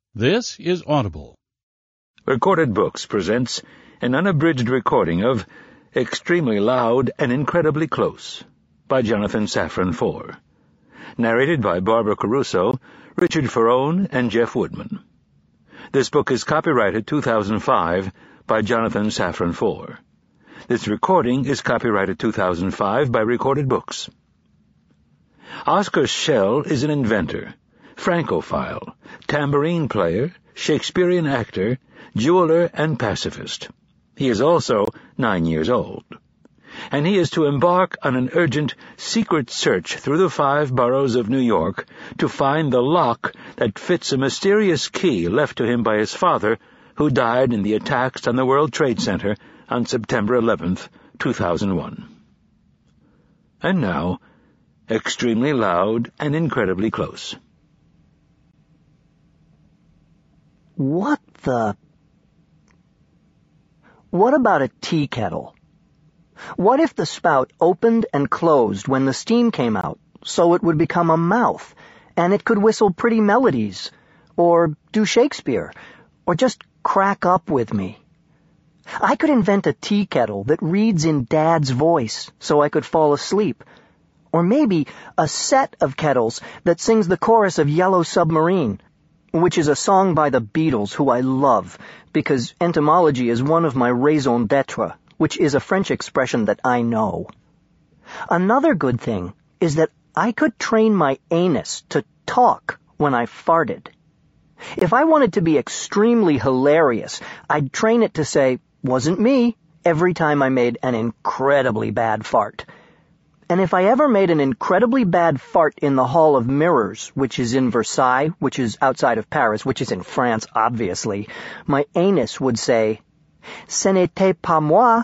This is Audible. Recorded Books presents an unabridged recording of Extremely Loud and Incredibly Close by Jonathan Safran Foer. Narrated by Barbara Caruso, Richard Ferrone, and Jeff Woodman. This book is copyrighted 2005 by Jonathan Safran Foer. This recording is copyrighted 2005 by Recorded Books. Oscar Schell is an inventor, Francophile, tambourine player, Shakespearean actor, jeweler, and pacifist. He is also 9 years old. And he is to embark on an urgent, secret search through the 5 boroughs of New York to find the lock that fits a mysterious key left to him by his father, who died in the attacks on the World Trade Center on September 11th, 2001. And now, Extremely Loud and Incredibly Close. What about a tea kettle? What if the spout opened and closed when the steam came out, so it would become a mouth, and it could whistle pretty melodies, or do Shakespeare, or just crack up with me? I could invent a tea kettle that reads in Dad's voice, so I could fall asleep. Or maybe a set of kettles that sings the chorus of Yellow Submarine, which is a song by the Beatles, who I love, because entomology is one of my raison d'etre, which is a French expression that I know. Another good thing is that I could train my anus to talk when I farted. If I wanted to be extremely hilarious, I'd train it to say, "Wasn't me," every time I made an incredibly bad fart. And if I ever made an incredibly bad fart in the Hall of Mirrors, which is in Versailles, which is outside of Paris, which is in France, obviously, my anus would say, "Ce n'était pas moi."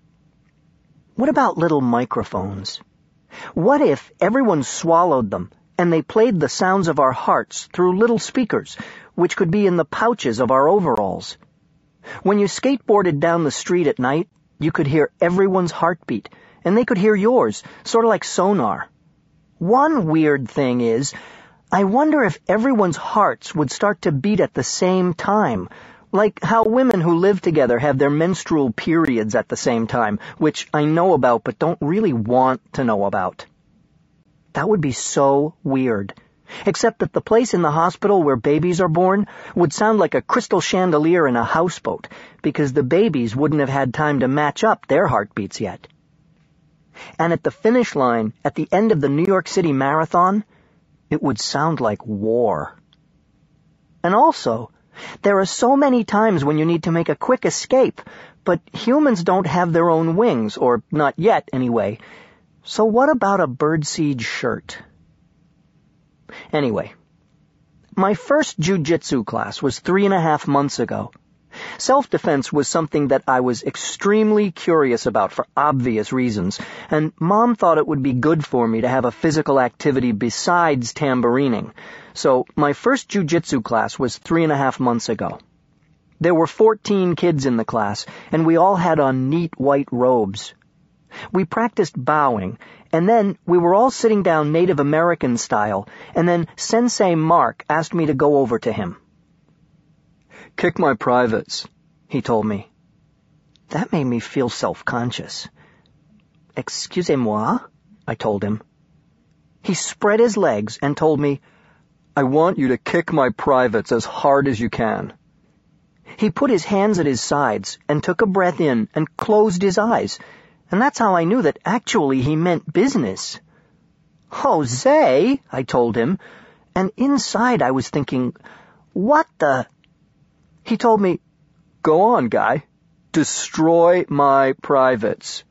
What about little microphones? What if everyone swallowed them, and they played the sounds of our hearts through little speakers, which could be in the pouches of our overalls? When you skateboarded down the street at night, you could hear everyone's heartbeat, and they could hear yours, sort of like sonar. One weird thing is, I wonder if everyone's hearts would start to beat at the same time, like how women who live together have their menstrual periods at the same time, which I know about but don't really want to know about. That would be so weird. Except that the place in the hospital where babies are born would sound like a crystal chandelier in a houseboat, because the babies wouldn't have had time to match up their heartbeats yet. And at the finish line, at the end of the New York City Marathon, it would sound like war. And also, there are so many times when you need to make a quick escape, but humans don't have their own wings, or not yet anyway. So what about a birdseed shirt? Anyway, my first jiu-jitsu class was 3.5 months ago. Self-defense was something that I was extremely curious about for obvious reasons, and Mom thought it would be good for me to have a physical activity besides tambourining. So my first jiu-jitsu class was 3.5 months ago. There were 14 kids in the class, and we all had on neat white robes. We practiced bowing, and then we were all sitting down Native American style, and then Sensei Mark asked me to go over to him. "Kick my privates," he told me. That made me feel self-conscious. "Excusez-moi," I told him. He spread his legs and told me, "I want you to kick my privates as hard as you can." He put his hands at his sides and took a breath in and closed his eyes, and that's how I knew that actually he meant business. "Jose," I told him, and inside I was thinking, what the... He told me, "Go on, guy. Destroy my privates."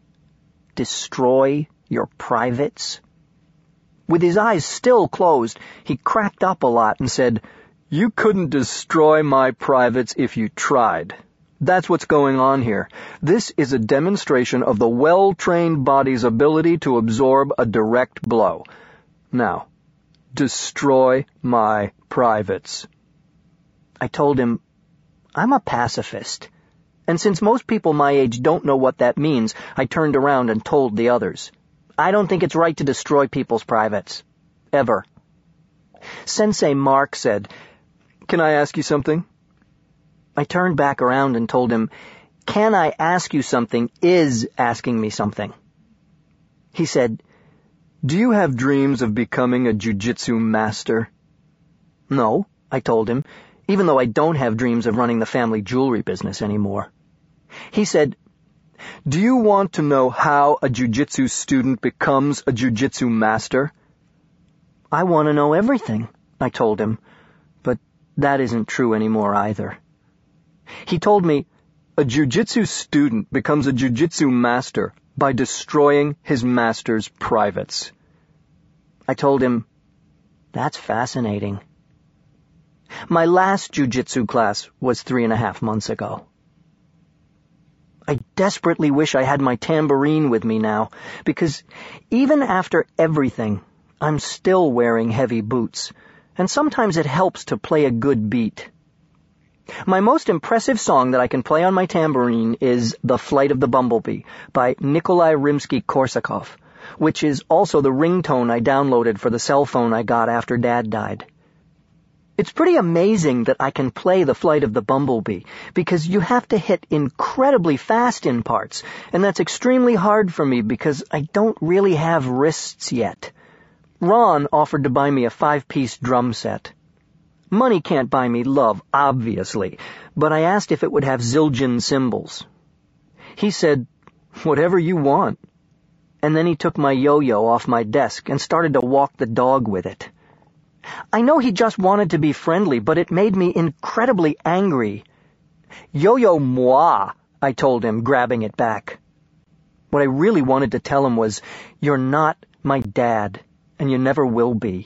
Destroy your privates? With his eyes still closed, he cracked up a lot and said, "You couldn't destroy my privates if you tried. That's what's going on here. This is a demonstration of the well-trained body's ability to absorb a direct blow. Now, destroy my privates." I told him, "I'm a pacifist." And since most people my age don't know what that means, I turned around and told the others, "I don't think it's right to destroy people's privates. Ever." Sensei Mark said, Can I ask you something? I turned back around and told him, "Can I ask you something is asking me something." He said, "Do you have dreams of becoming a jiu-jitsu master?" "No," I told him, even though I don't have dreams of running the family jewelry business anymore. He said, "Do you want to know how a jiu-jitsu student becomes a jiu-jitsu master?" "I want to know everything," I told him, but that isn't true anymore either. He told me, "A jiu-jitsu student becomes a jiu-jitsu master by destroying his master's privates." I told him, "That's fascinating." My last jiu-jitsu class was 3.5 months ago. I desperately wish I had my tambourine with me now, because even after everything, I'm still wearing heavy boots, and sometimes it helps to play a good beat. My most impressive song that I can play on my tambourine is The Flight of the Bumblebee by Nikolai Rimsky-Korsakov, which is also the ringtone I downloaded for the cell phone I got after Dad died. It's pretty amazing that I can play The Flight of the Bumblebee, because you have to hit incredibly fast in parts, and that's extremely hard for me because I don't really have wrists yet. Ron offered to buy me a 5-piece drum set. Money can't buy me love, obviously, but I asked if it would have Zildjian cymbals. He said, "Whatever you want." And then he took my yo-yo off my desk and started to walk the dog with it. I know he just wanted to be friendly, but it made me incredibly angry. "Yo-yo moi," I told him, grabbing it back. What I really wanted to tell him was, "You're not my dad, and you never will be."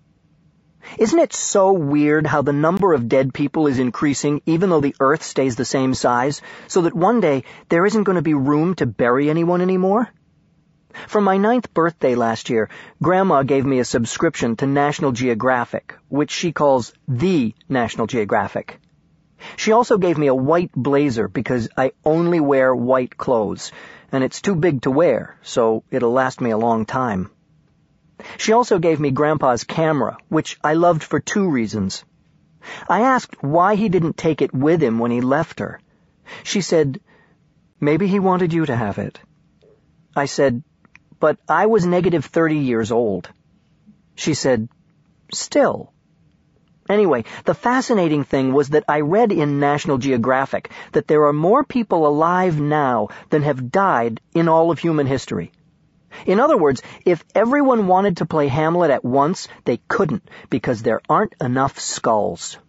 Isn't it so weird how the number of dead people is increasing even though the earth stays the same size, so that one day there isn't going to be room to bury anyone anymore? For my 9th birthday last year, Grandma gave me a subscription to National Geographic, which she calls The National Geographic. She also gave me a white blazer because I only wear white clothes, and it's too big to wear, so it'll last me a long time. She also gave me Grandpa's camera, which I loved for 2 reasons. I asked why he didn't take it with him when he left her. She said, "Maybe he wanted you to have it." I said, "But I was negative 30 years old." She said, "Still." Anyway, the fascinating thing was that I read in National Geographic that there are more people alive now than have died in all of human history. In other words, if everyone wanted to play Hamlet at once, they couldn't, because there aren't enough skulls.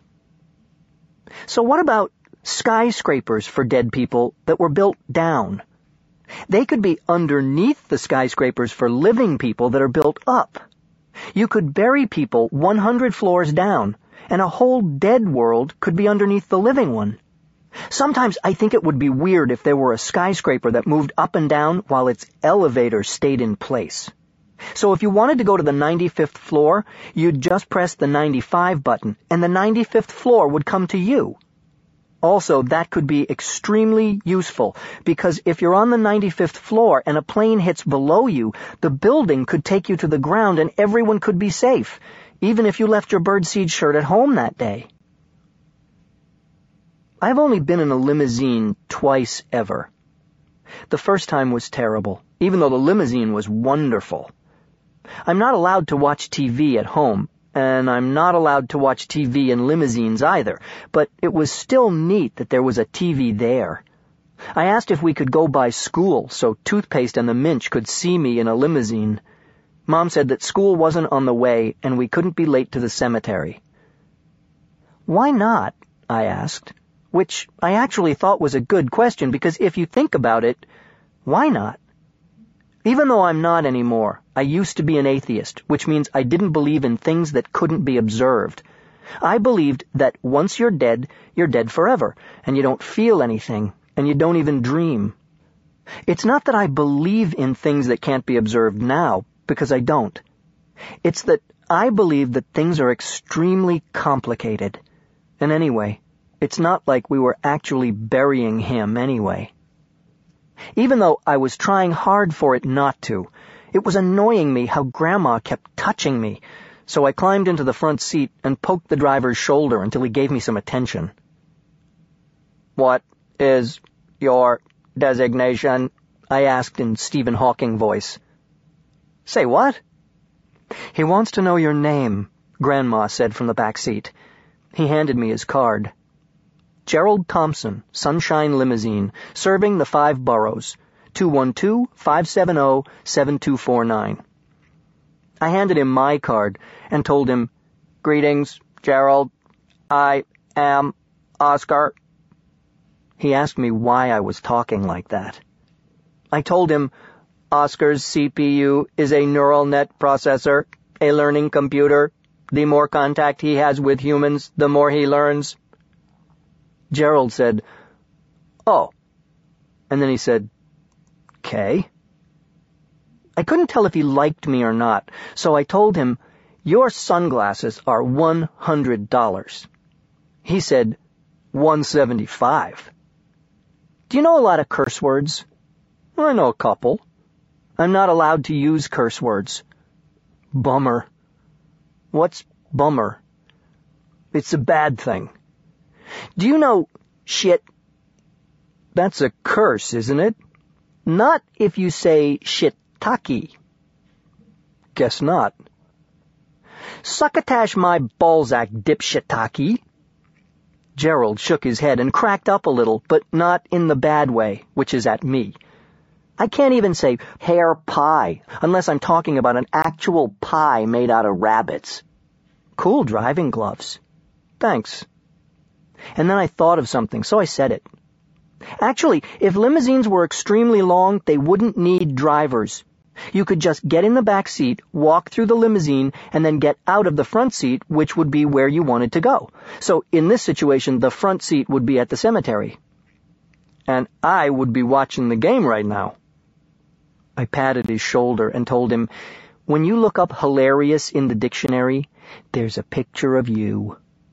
So what about skyscrapers for dead people that were built down? They could be underneath the skyscrapers for living people that are built up. You could bury people 100 floors down, and a whole dead world could be underneath the living one. Sometimes I think it would be weird if there were a skyscraper that moved up and down while its elevator stayed in place. So if you wanted to go to the 95th floor, you'd just press the 95 button, and the 95th floor would come to you. Also, that could be extremely useful, because if you're on the 95th floor and a plane hits below you, the building could take you to the ground and everyone could be safe, even if you left your birdseed shirt at home that day. I've only been in a limousine twice ever. The first time was terrible, even though the limousine was wonderful. I'm not allowed to watch TV at home, and I'm not allowed to watch TV in limousines either, but it was still neat that there was a TV there. I asked if we could go by school so Toothpaste and the Minch could see me in a limousine. Mom said that school wasn't on the way and we couldn't be late to the cemetery. "Why not?" I asked, which I actually thought was a good question, because if you think about it, why not? Even though I'm not anymore, I used to be an atheist, which means I didn't believe in things that couldn't be observed. I believed that once you're dead forever, and you don't feel anything, and you don't even dream. It's not that I believe in things that can't be observed now, because I don't. It's that I believe that things are extremely complicated. And anyway, it's not like we were actually burying him anyway. Even though I was trying hard for it not to, it was annoying me how Grandma kept touching me, So I climbed into the front seat and poked the driver's shoulder until he gave me some attention. "What is your designation?" I asked in Stephen Hawking voice. "Say what?" "He wants to know your name," Grandma said from the back seat. He handed me his card. "Gerald Thompson, Sunshine Limousine, serving the 5 boroughs, 212-570-7249. I handed him my card and told him, "Greetings, Gerald. I am Oscar." He asked me why I was talking like that. I told him Oscar's CPU is a neural net processor, a learning computer. The more contact he has with humans, the more he learns. Gerald said, "Oh." And then he said, "'Kay." I couldn't tell if he liked me or not, so I told him, "Your sunglasses are $100. He said, $175. "Do you know a lot of curse words?" "I know a couple." "I'm not allowed to use curse words." "Bummer." "What's bummer?" "It's a bad thing." "Do you know shit?" "That's a curse, isn't it?" "Not if you say shiitake." "Guess not." "Succotash my Balzac, dipshitake." Gerald shook his head and cracked up a little, but not in the bad way, which is at me. I can't even say hair pie unless I'm talking about an actual pie made out of rabbits. "Cool driving gloves." "Thanks." And then I thought of something, so I said it. Actually, if limousines were extremely long, they wouldn't need drivers. You could just get in the back seat, walk through the limousine, and then get out of the front seat, which would be where you wanted to go. So in this situation, the front seat would be at the cemetery. And I would be watching the game right now. I patted his shoulder and told him, "When you look up hilarious in the dictionary, there's a picture of you."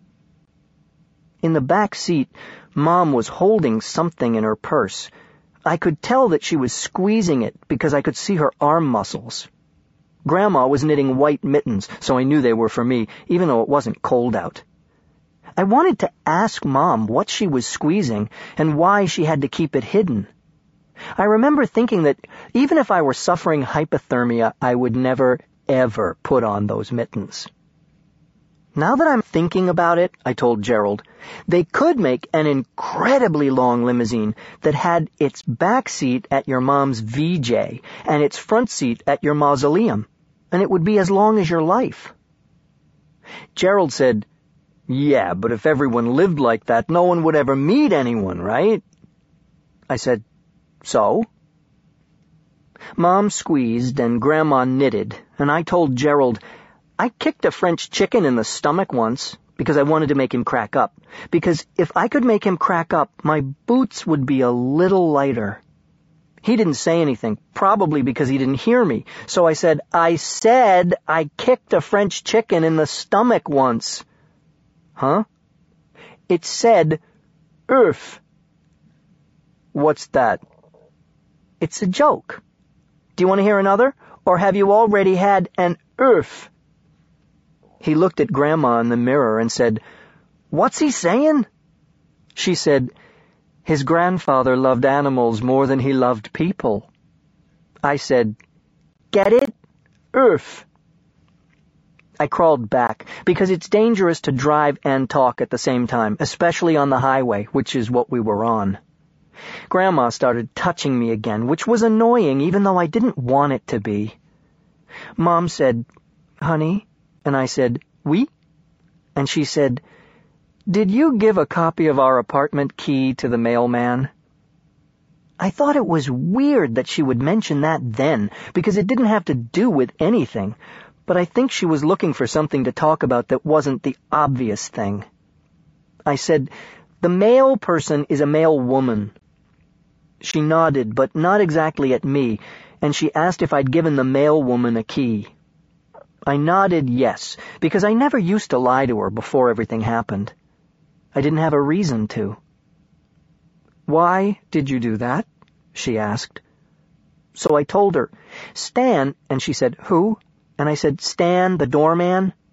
In the back seat, Mom was holding something in her purse. I could tell that she was squeezing it because I could see her arm muscles. Grandma was knitting white mittens, so I knew they were for me, even though it wasn't cold out. I wanted to ask Mom what she was squeezing and why she had to keep it hidden. I remember thinking that even if I were suffering hypothermia, I would never, ever put on those mittens. Now that I'm thinking about it, I told Gerald, they could make an incredibly long limousine that had its back seat at your mom's VJ and its front seat at your mausoleum, and it would be as long as your life. Gerald said, "Yeah, but if everyone lived like that, no one would ever meet anyone, right?" I said, "So?" Mom squeezed and Grandma knitted, and I told Gerald, I kicked a French chicken in the stomach once because I wanted to make him crack up. Because if I could make him crack up, my boots would be a little lighter. He didn't say anything, probably because he didn't hear me. So I said I kicked a French chicken in the stomach once. Huh? It said, "Oof." What's that? It's a joke. Do you want to hear another? Or have you already had an oof? He looked at Grandma in the mirror and said, "What's he saying?" She said, "His grandfather loved animals more than he loved people." I said, "Get it? Oof." I crawled back, because it's dangerous to drive and talk at the same time, especially on the highway, which is what we were on. Grandma started touching me again, which was annoying even though I didn't want it to be. Mom said, "Honey?" And I said, "Oui?" And she said, "Did you give a copy of our apartment key to the mailman?" I thought it was weird that she would mention that then, because it didn't have to do with anything, but I think she was looking for something to talk about that wasn't the obvious thing. I said, "The mail person is a mail woman." She nodded, but not exactly at me, and she asked if I'd given the mail woman a key. I nodded yes, because I never used to lie to her before everything happened. I didn't have a reason to. "Why did you do that?" she asked. So I told her, "Stan," and she said, "Who?" And I said, "Stan, the doorman."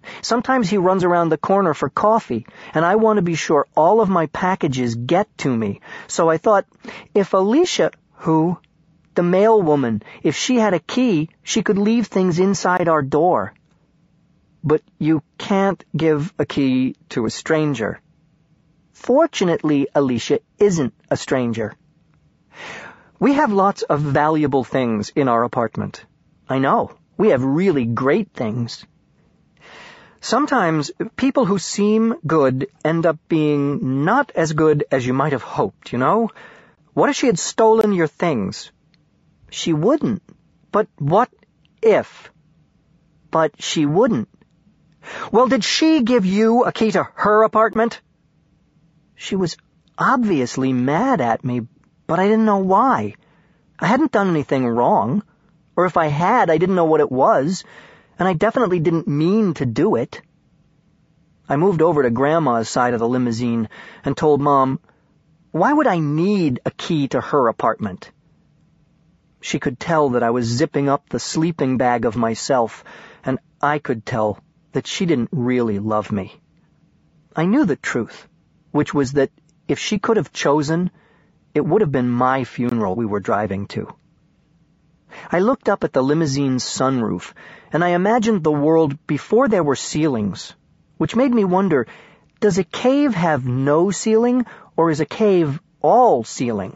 Sometimes he runs around the corner for coffee, and I want to be sure all of my packages get to me. So I thought, if Alicia, the mail woman, if she had a key, she could leave things inside our door. But you can't give a key to a stranger. Fortunately, Alicia isn't a stranger. We have lots of valuable things in our apartment. I know. We have really great things. Sometimes people who seem good end up being not as good as you might have hoped, you know? What if she had stolen your things? She wouldn't. But what if? But she wouldn't. Well, did she give you a key to her apartment? She was obviously mad at me, but I didn't know why. I hadn't done anything wrong. Or if I had, I didn't know what it was, and I definitely didn't mean to do it. I moved over to Grandma's side of the limousine and told Mom, why would I need a key to her apartment? She could tell that I was zipping up the sleeping bag of myself, and I could tell that she didn't really love me. I knew the truth, which was that if she could have chosen, it would have been my funeral we were driving to. I looked up at the limousine's sunroof, and I imagined the world before there were ceilings, which made me wonder, does a cave have no ceiling, or is a cave all ceiling?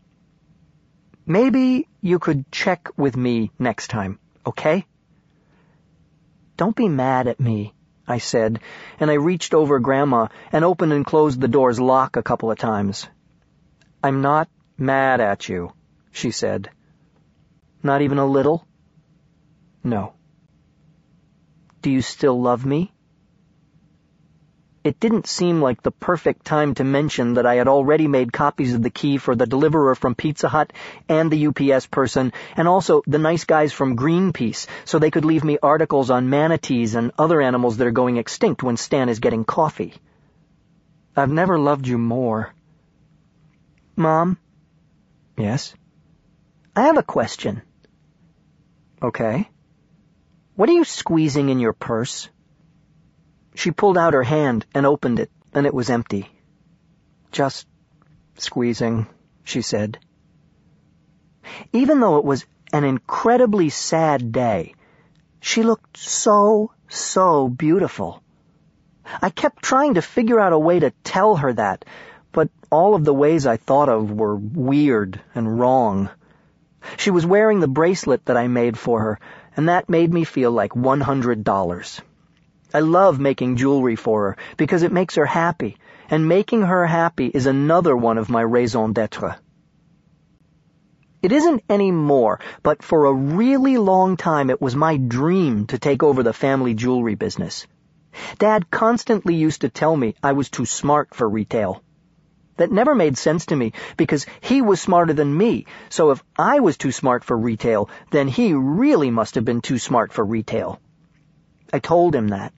Maybe you could check with me next time, okay? Don't be mad at me, I said, and I reached over Grandma and opened and closed the door's lock a couple of times. I'm not mad at you, she said. Not even a little? No. Do you still love me? It didn't seem like the perfect time to mention that I had already made copies of the key for the deliverer from Pizza Hut and the UPS person, and also the nice guys from Greenpeace, so they could leave me articles on manatees and other animals that are going extinct when Stan is getting coffee. I've never loved you more. Mom? Yes? I have a question. Okay. What are you squeezing in your purse? She pulled out her hand and opened it, and it was empty. Just squeezing, she said. Even though it was an incredibly sad day, she looked so beautiful. I kept trying to figure out a way to tell her that, but all of the ways I thought of were weird and wrong. She was wearing the bracelet that I made for her, and that made me feel like $100. I love making jewelry for her because it makes her happy, and making her happy is another one of my raison d'etre. It isn't anymore, but for a really long time it was my dream to take over the family jewelry business. Dad constantly used to tell me I was too smart for retail. That never made sense to me because he was smarter than me, so if I was too smart for retail, then he really must have been too smart for retail. I told him that.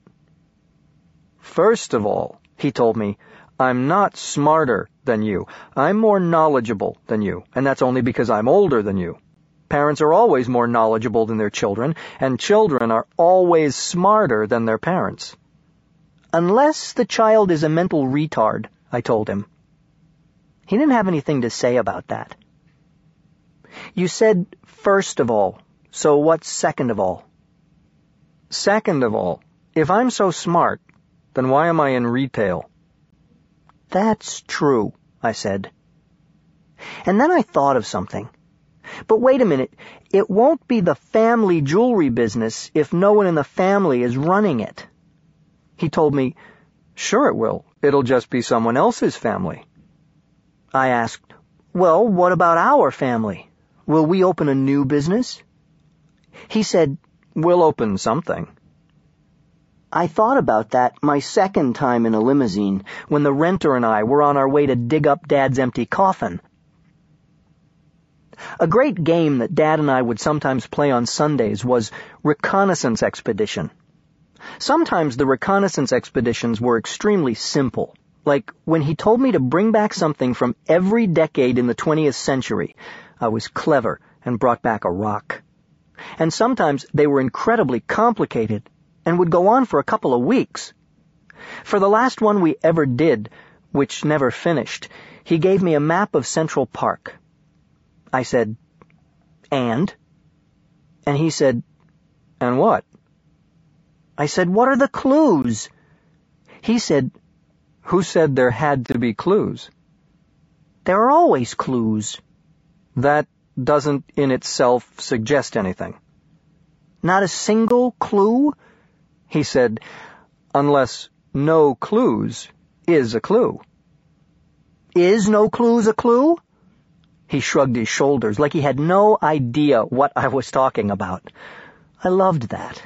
First of all, he told me, I'm not smarter than you. I'm more knowledgeable than you, and that's only because I'm older than you. Parents are always more knowledgeable than their children, and children are always smarter than their parents. Unless the child is a mental retard, I told him. He didn't have anything to say about that. You said first of all, so what's second of all? Second of all, if I'm so smart, then why am I in retail? That's true, I said. And then I thought of something. But wait a minute, it won't be the family jewelry business if no one in the family is running it. He told me, sure it will. It'll just be someone else's family. I asked, well, what about our family? Will we open a new business? He said, we'll open something. I thought about that my second time in a limousine, when the renter and I were on our way to dig up Dad's empty coffin. A great game that Dad and I would sometimes play on Sundays was Reconnaissance Expedition. Sometimes the reconnaissance expeditions were extremely simple. Like when he told me to bring back something from every decade in the 20th century, I was clever and brought back a rock. And sometimes they were incredibly complicated, and would go on for a couple of weeks. For the last one we ever did, which never finished, he gave me a map of Central Park. I said, "And?" And he said, "And what?" I said, "What are the clues?" He said, "Who said there had to be clues?" "There are always clues." That doesn't in itself suggest anything. "Not a single clue?" He said, "Unless no clues is a clue." "Is no clues a clue?" He shrugged his shoulders like he had no idea what I was talking about. I loved that.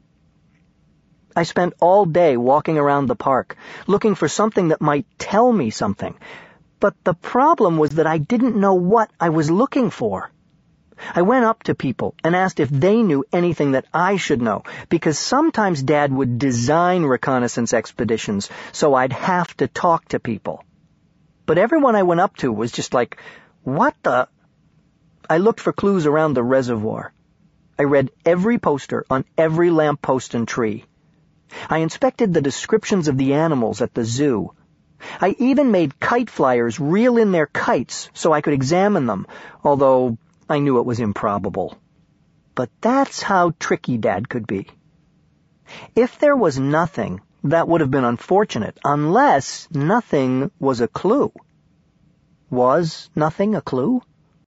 I spent all day walking around the park, looking for something that might tell me something. But the problem was that I didn't know what I was looking for. I went up to people and asked if they knew anything that I should know, because sometimes Dad would design reconnaissance expeditions, so I'd have to talk to people. But everyone I went up to was just like, "What the?" I looked for clues around the reservoir. I read every poster on every lamppost and tree. I inspected the descriptions of the animals at the zoo. I even made kite flyers reel in their kites so I could examine them, although I knew it was improbable. But that's how tricky Dad could be. If there was nothing, that would have been unfortunate, unless nothing was a clue. Was nothing a clue?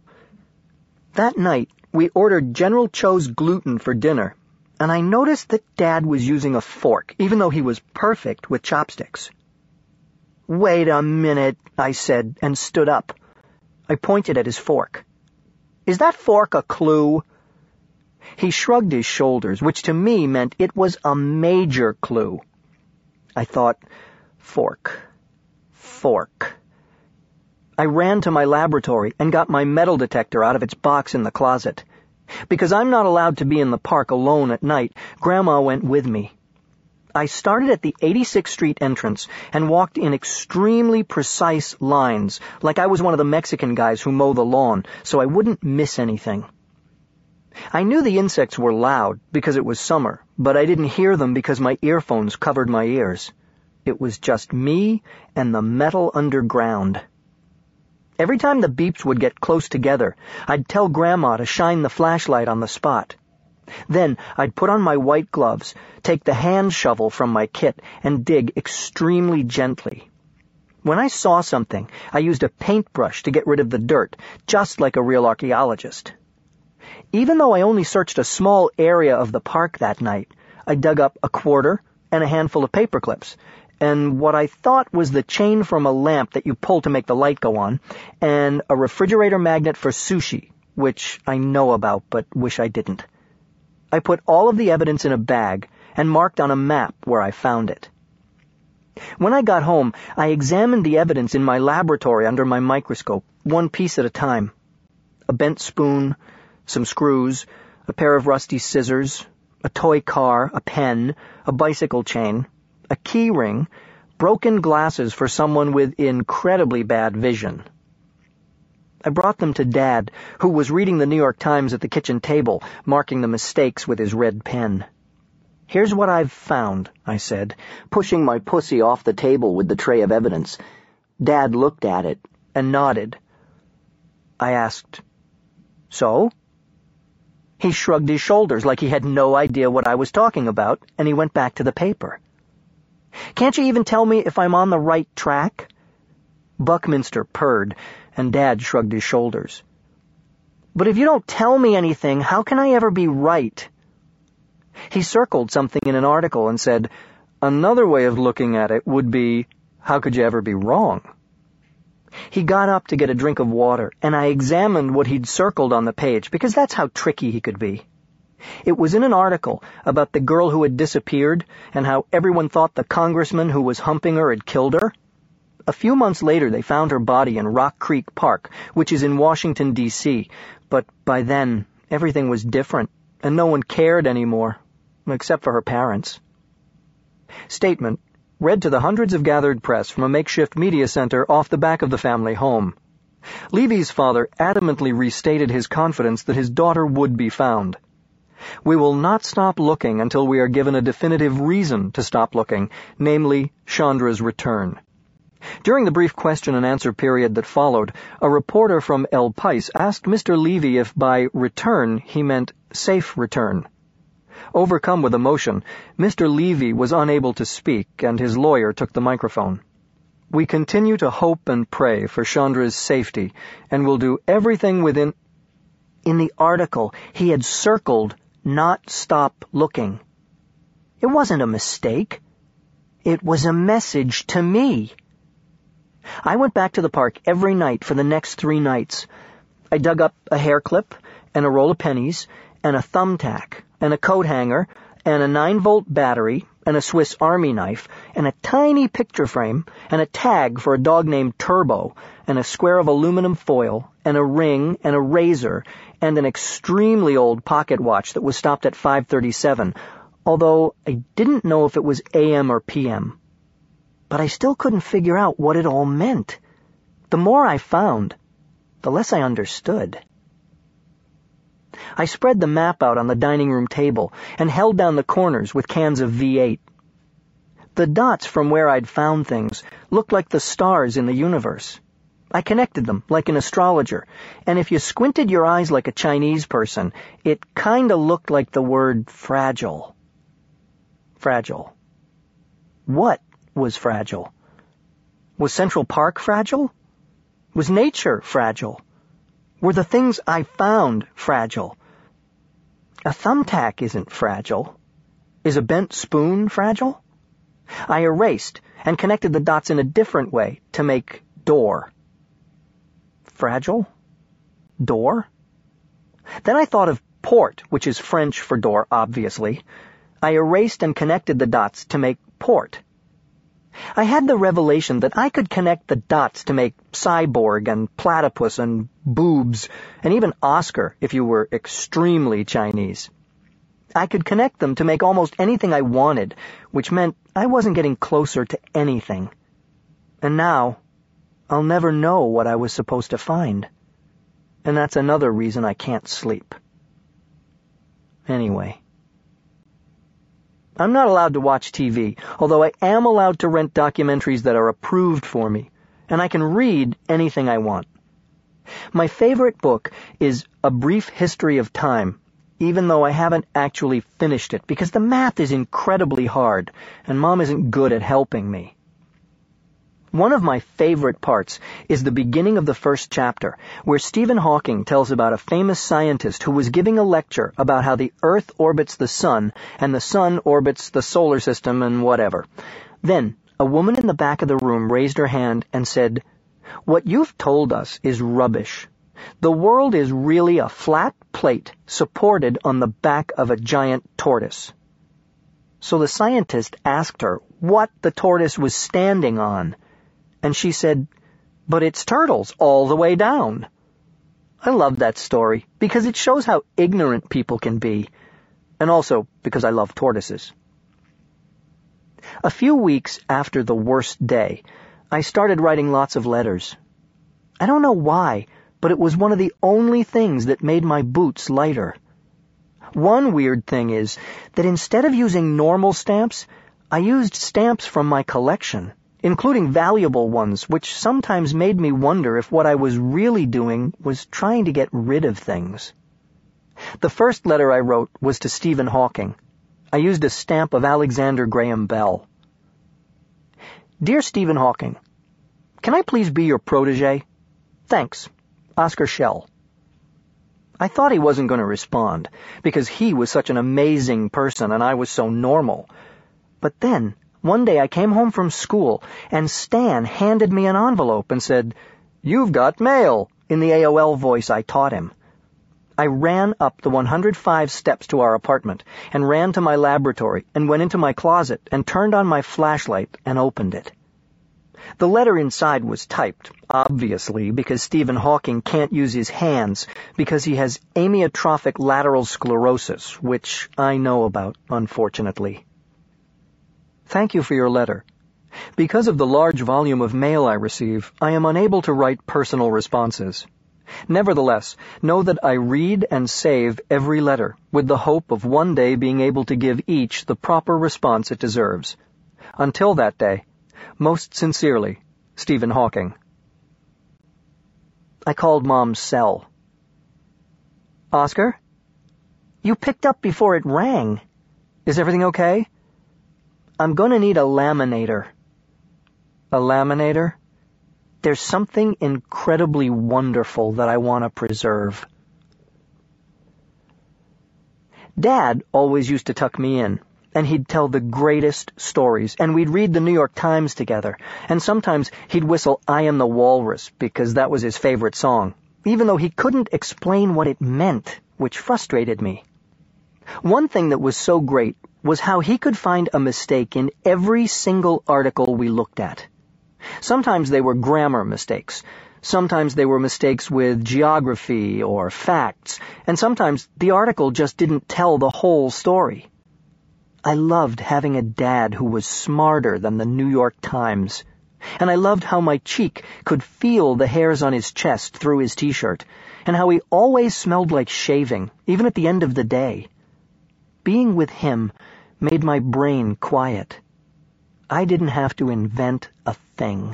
That night, we ordered General Cho's gluten for dinner, and I noticed that Dad was using a fork, even though he was perfect with chopsticks. "Wait a minute," I said, and stood up. I pointed at his fork. "Is that fork a clue?" He shrugged his shoulders, which to me meant it was a major clue. I thought, fork. I ran to my laboratory and got my metal detector out of its box in the closet. Because I'm not allowed to be in the park alone at night, Grandma went with me. I started at the 86th Street entrance and walked in extremely precise lines, like I was one of the Mexican guys who mow the lawn, so I wouldn't miss anything. I knew the insects were loud because it was summer, but I didn't hear them because my earphones covered my ears. It was just me and the metal underground. Every time the beeps would get close together, I'd tell Grandma to shine the flashlight on the spot. Then I'd put on my white gloves, take the hand shovel from my kit, and dig extremely gently. When I saw something, I used a paintbrush to get rid of the dirt, just like a real archaeologist. Even though I only searched a small area of the park that night, I dug up a quarter and a handful of paper clips, and what I thought was the chain from a lamp that you pull to make the light go on, and a refrigerator magnet for sushi, which I know about but wish I didn't. I put all of the evidence in a bag and marked on a map where I found it. When I got home, I examined the evidence in my laboratory under my microscope, one piece at a time. A bent spoon, some screws, a pair of rusty scissors, a toy car, a pen, a bicycle chain, a key ring, broken glasses for someone with incredibly bad vision. I brought them to Dad, who was reading the New York Times at the kitchen table, marking the mistakes with his red pen. "Here's what I've found," I said, pushing my pussy off the table with the tray of evidence. Dad looked at it and nodded. I asked, "So?" He shrugged his shoulders like he had no idea what I was talking about, and he went back to the paper. "Can't you even tell me if I'm on the right track?" Buckminster purred, and Dad shrugged his shoulders. "But if you don't tell me anything, how can I ever be right?" He circled something in an article and said, "Another way of looking at it would be, how could you ever be wrong?" He got up to get a drink of water, and I examined what he'd circled on the page, because that's how tricky he could be. It was in an article about the girl who had disappeared and how everyone thought the congressman who was humping her had killed her. A few months later, they found her body in Rock Creek Park, which is in Washington, D.C., but by then, everything was different, and no one cared anymore, except for her parents. Statement, read to the hundreds of gathered press from a makeshift media center off the back of the family home. Levy's father adamantly restated his confidence that his daughter would be found. We will not stop looking until we are given a definitive reason to stop looking, namely Chandra's return. During the brief question and answer period that followed, a reporter from El Pais asked Mr. Levy if by return he meant safe return. Overcome with emotion, Mr. Levy was unable to speak, and his lawyer took the microphone. We continue to hope and pray for Chandra's safety, and will do everything within... In the article, he had circled, not stop looking. It wasn't a mistake. It was a message to me. I went back to the park every night for the next 3 nights. I dug up a hair clip, and a roll of pennies, and a thumbtack, and a coat hanger, and a 9-volt battery, and a Swiss Army knife, and a tiny picture frame, and a tag for a dog named Turbo, and a square of aluminum foil, and a ring, and a razor, and an extremely old pocket watch that was stopped at 5:37, although I didn't know if it was AM or PM. But I still couldn't figure out what it all meant. The more I found, the less I understood. I spread the map out on the dining room table and held down the corners with cans of V8. The dots from where I'd found things looked like the stars in the universe. I connected them like an astrologer, and if you squinted your eyes like a Chinese person, it kinda looked like the word fragile. Fragile. What was fragile? Was Central Park fragile? Was nature fragile? Were the things I found fragile? A thumbtack isn't fragile. Is a bent spoon fragile? I erased and connected the dots in a different way to make door. Fragile? Door? Then I thought of port, which is French for door, obviously. I erased and connected the dots to make port. I had the revelation that I could connect the dots to make cyborg and platypus and boobs, and even Oscar if you were extremely Chinese. I could connect them to make almost anything I wanted, which meant I wasn't getting closer to anything. And now, I'll never know what I was supposed to find. And that's another reason I can't sleep. Anyway. I'm not allowed to watch TV, although I am allowed to rent documentaries that are approved for me, and I can read anything I want. My favorite book is A Brief History of Time, even though I haven't actually finished it, because the math is incredibly hard, and Mom isn't good at helping me. One of my favorite parts is the beginning of the first chapter, where Stephen Hawking tells about a famous scientist who was giving a lecture about how the Earth orbits the Sun, and the Sun orbits the solar system and whatever. Then, a woman in the back of the room raised her hand and said, "What you've told us is rubbish. The world is really a flat plate supported on the back of a giant tortoise." So the scientist asked her what the tortoise was standing on. And she said, "But it's turtles all the way down." I love that story because it shows how ignorant people can be, and also because I love tortoises. A few weeks after the worst day, I started writing lots of letters. I don't know why, but it was one of the only things that made my boots lighter. One weird thing is that instead of using normal stamps, I used stamps from my collection, including valuable ones, which sometimes made me wonder if what I was really doing was trying to get rid of things. The first letter I wrote was to Stephen Hawking. I used a stamp of Alexander Graham Bell. Dear Stephen Hawking, can I please be your protege? Thanks, Oscar Schell. I thought he wasn't going to respond, because he was such an amazing person and I was so normal. But then, one day I came home from school, and Stan handed me an envelope and said, "You've got mail," in the AOL voice I taught him. I ran up the 105 steps to our apartment, and ran to my laboratory, and went into my closet, and turned on my flashlight, and opened it. The letter inside was typed, obviously, because Stephen Hawking can't use his hands, because he has amyotrophic lateral sclerosis, which I know about, unfortunately. Thank you for your letter. Because of the large volume of mail I receive, I am unable to write personal responses. Nevertheless, know that I read and save every letter, with the hope of one day being able to give each the proper response it deserves. Until that day, most sincerely, Stephen Hawking. I called Mom's cell. Oscar? You picked up before it rang. Is everything okay? I'm going to need a laminator. A laminator? There's something incredibly wonderful that I want to preserve. Dad always used to tuck me in, and he'd tell the greatest stories, and we'd read the New York Times together, and sometimes he'd whistle I Am the Walrus, because that was his favorite song, even though he couldn't explain what it meant, which frustrated me. One thing that was so great was how he could find a mistake in every single article we looked at. Sometimes they were grammar mistakes. Sometimes they were mistakes with geography or facts. And sometimes the article just didn't tell the whole story. I loved having a dad who was smarter than the New York Times. And I loved how my cheek could feel the hairs on his chest through his t-shirt, and how he always smelled like shaving, even at the end of the day. Being with him made my brain quiet. I didn't have to invent a thing.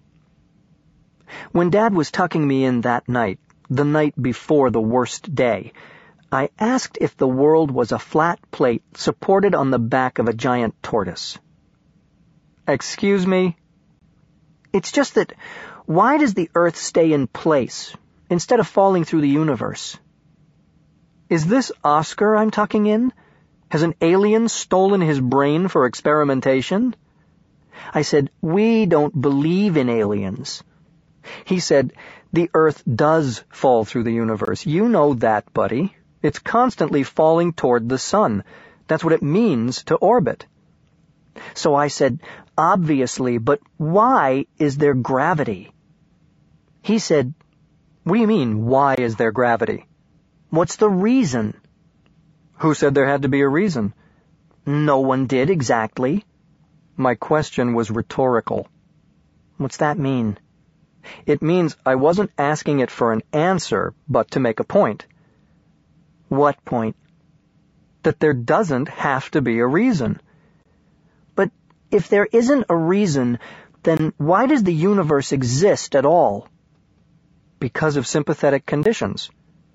When Dad was tucking me in that night, the night before the worst day, I asked if the world was a flat plate supported on the back of a giant tortoise. Excuse me? It's just that, why does the Earth stay in place instead of falling through the universe? Is this Oscar I'm tucking in? Has an alien stolen his brain for experimentation? I said, we don't believe in aliens. He said, the Earth does fall through the universe. You know that, buddy. It's constantly falling toward the sun. That's what it means to orbit. So I said, obviously, but why is there gravity? He said, what do you mean, why is there gravity? What's the reason? Who said there had to be a reason? No one did exactly. My question was rhetorical. What's that mean? It means I wasn't asking it for an answer, but to make a point. What point? That there doesn't have to be a reason. But if there isn't a reason, then why does the universe exist at all? Because of sympathetic conditions.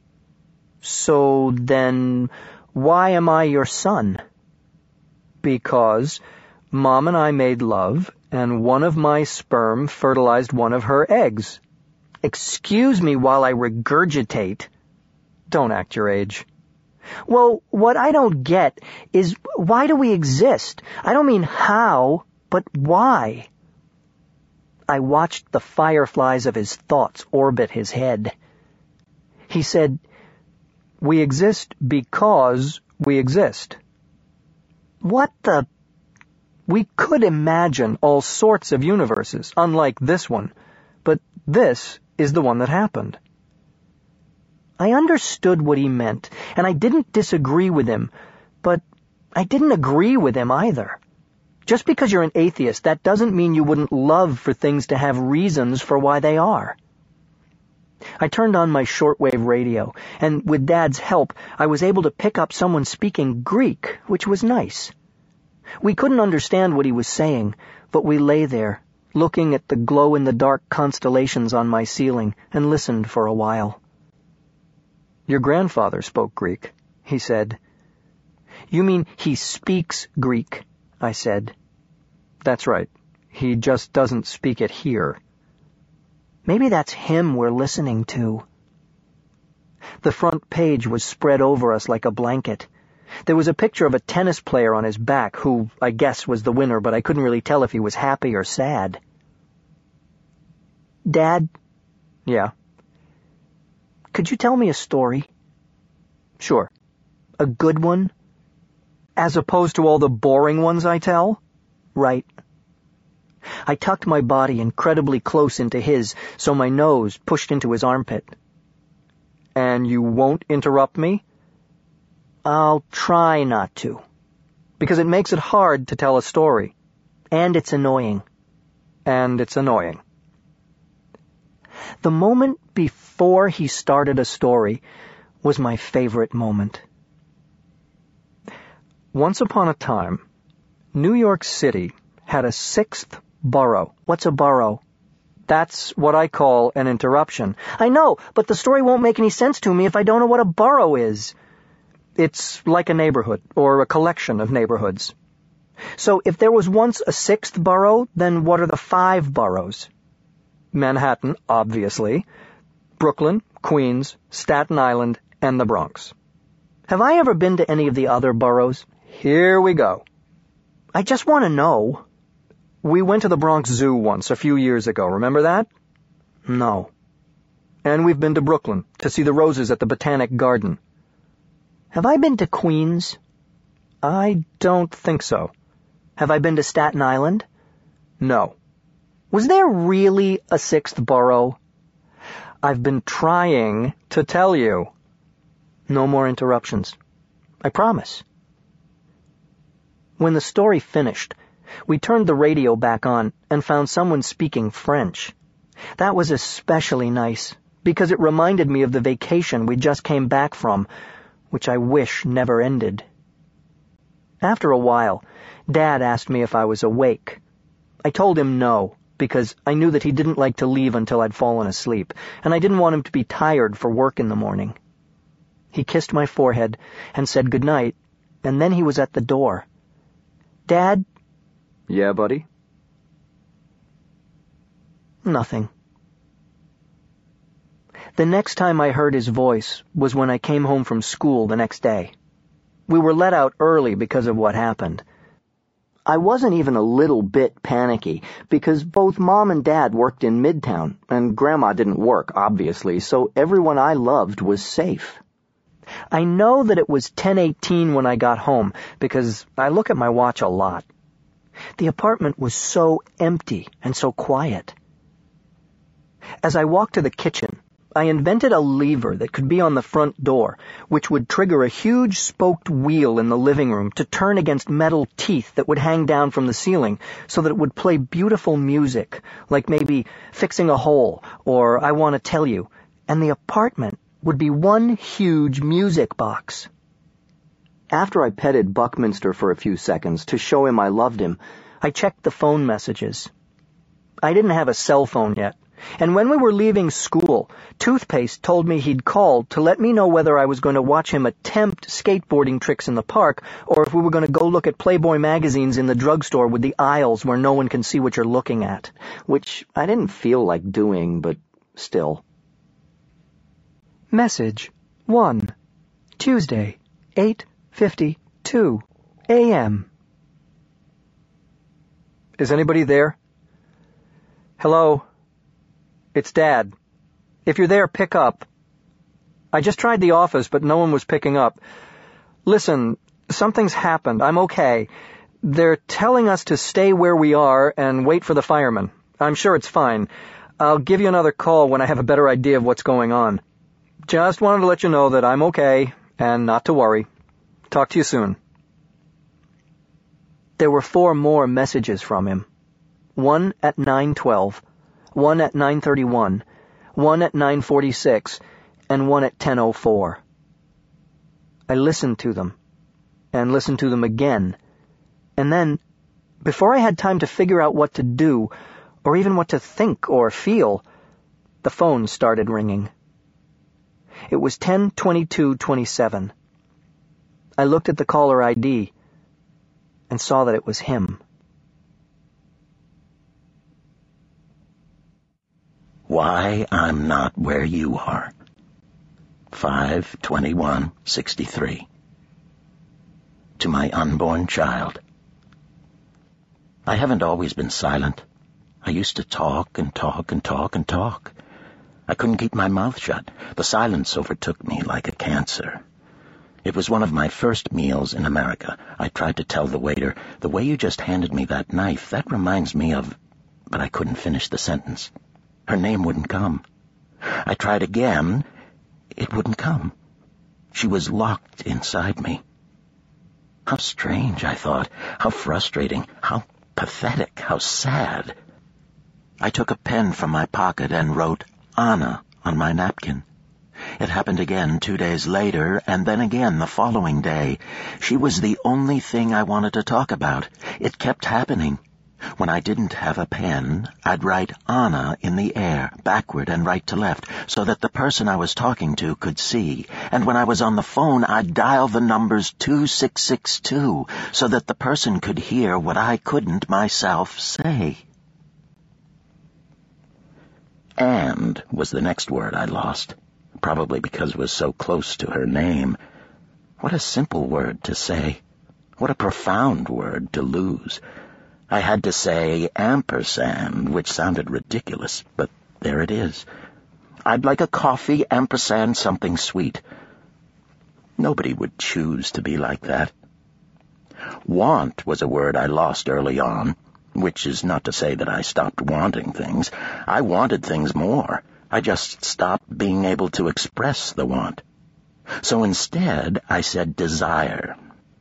So then, why am I your son? Because Mom and I made love, and one of my sperm fertilized one of her eggs. Excuse me while I regurgitate. Don't act your age. Well, what I don't get is, why do we exist? I don't mean how, but why? I watched the fireflies of his thoughts orbit his head. He said, we exist because we exist. What the... We could imagine all sorts of universes, unlike this one, but this is the one that happened. I understood what he meant, and I didn't disagree with him, but I didn't agree with him either. Just because you're an atheist, that doesn't mean you wouldn't love for things to have reasons for why they are. I turned on my shortwave radio, and with Dad's help, I was able to pick up someone speaking Greek, which was nice. We couldn't understand what he was saying, but we lay there, looking at the glow-in-the-dark constellations on my ceiling, and listened for a while. Your grandfather spoke Greek, he said. You mean he speaks Greek, I said. That's right. He just doesn't speak it here. Maybe that's him we're listening to. The front page was spread over us like a blanket. There was a picture of a tennis player on his back who, I guess, was the winner, but I couldn't really tell if he was happy or sad. Dad? Yeah? Could you tell me a story? Sure. A good one? As opposed to all the boring ones I tell? Right. I tucked my body incredibly close into his, so my nose pushed into his armpit. And you won't interrupt me? I'll try not to, because it makes it hard to tell a story, and it's annoying. And it's annoying. The moment before he started a story was my favorite moment. Once upon a time, New York City had a sixth borough. What's a borough? That's what I call an interruption. I know, but the story won't make any sense to me if I don't know what a borough is. It's like a neighborhood, or a collection of neighborhoods. So if there was once a sixth borough, then what are the 5 boroughs? Manhattan, obviously, Brooklyn, Queens, Staten Island, and the Bronx. Have I ever been to any of the other boroughs? Here we go. I just want to know. We went to the Bronx Zoo once, a few years ago. Remember that? No. And we've been to Brooklyn to see the roses at the Botanic Garden. Have I been to Queens? I don't think so. Have I been to Staten Island? No. Was there really a 6th borough? I've been trying to tell you. No more interruptions. I promise. When the story finished, we turned the radio back on and found someone speaking French. That was especially nice, because it reminded me of the vacation we just came back from, which I wish never ended. After a while, Dad asked me if I was awake. I told him no, because I knew that he didn't like to leave until I'd fallen asleep, and I didn't want him to be tired for work in the morning. He kissed my forehead and said goodnight, and then he was at the door. Dad? Yeah, buddy? Nothing. The next time I heard his voice was when I came home from school the next day. We were let out early because of what happened. I wasn't even a little bit panicky, because both Mom and Dad worked in Midtown, and Grandma didn't work, obviously, so everyone I loved was safe. I know that it was 10:18 when I got home, because I look at my watch a lot. The apartment was so empty and so quiet. As I walked to the kitchen, I invented a lever that could be on the front door, which would trigger a huge spoked wheel in the living room to turn against metal teeth that would hang down from the ceiling so that it would play beautiful music, like maybe Fixing a Hole or I Want to Tell You, and the apartment would be one huge music box. After I petted Buckminster for a few seconds to show him I loved him, I checked the phone messages. I didn't have a cell phone yet, and when we were leaving school, Toothpaste told me he'd called to let me know whether I was going to watch him attempt skateboarding tricks in the park or if we were going to go look at Playboy magazines in the drugstore with the aisles where no one can see what you're looking at, which I didn't feel like doing, but still. Message 1. Tuesday, 8:52 a.m. Is anybody there? Hello? It's Dad. If you're there, pick up. I just tried the office, but no one was picking up. Listen, something's happened. I'm okay. They're telling us to stay where we are and wait for the firemen. I'm sure it's fine. I'll give you another call when I have a better idea of what's going on. Just wanted to let you know that I'm okay and not to worry. Talk to you soon. There were 4 more messages from him. One at 9:12, one at 9:31, one at 9:46, and one at 10:04. I listened to them, and listened to them again, and then, before I had time to figure out what to do, or even what to think or feel, the phone started ringing. It was 10:22:27. I looked at the caller ID and saw that it was him. Why I'm not where you are. 5/21/63. To my unborn child. I haven't always been silent. I used to talk and talk and talk and talk. I couldn't keep my mouth shut. The silence overtook me like a cancer. It was one of my first meals in America. I tried to tell the waiter, the way you just handed me that knife, that reminds me of... But I couldn't finish the sentence. Her name wouldn't come. I tried again. It wouldn't come. She was locked inside me. How strange, I thought. How frustrating. How pathetic. How sad. I took a pen from my pocket and wrote, Anna on my napkin. It happened again 2 days later, and then again the following day. She was the only thing I wanted to talk about. It kept happening. When I didn't have a pen, I'd write Anna in the air, backward and right to left, so that the person I was talking to could see. And when I was on the phone, I'd dial the numbers 2662, so that the person could hear what I couldn't myself say. And was the next word I lost, probably because it was so close to her name. What a simple word to say. What a profound word to lose. I had to say ampersand, which sounded ridiculous, but there it is. I'd like a coffee, ampersand, something sweet. Nobody would choose to be like that. Want was a word I lost early on, which is not to say that I stopped wanting things. I wanted things more. I just stopped being able to express the want. So instead, I said desire.